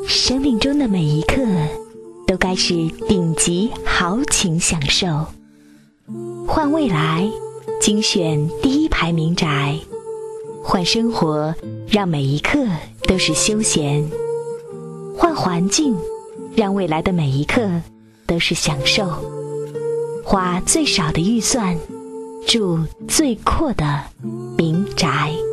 生命中的每一刻都该是顶级豪情享受。换未来，精选第一排民宅；换生活，让每一刻都是休闲；换环境，让未来的每一刻都是享受。花最少的预算，住最阔的民宅。